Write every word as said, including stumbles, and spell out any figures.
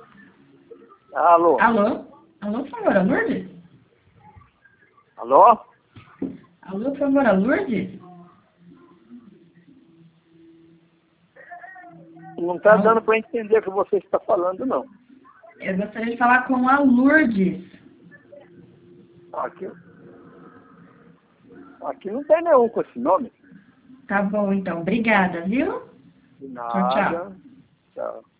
Alô? Alô? Alô, por favor, a Lourdes? Alô? Alô, por favor, a Lourdes? Não está Alô? dando para entender o que você está falando, não. Eu gostaria de falar com a Lourdes. Aqui, aqui não tem nenhum com esse nome. Tá bom, então. Obrigada, viu? De Tchau, tchau. nada. Tchau.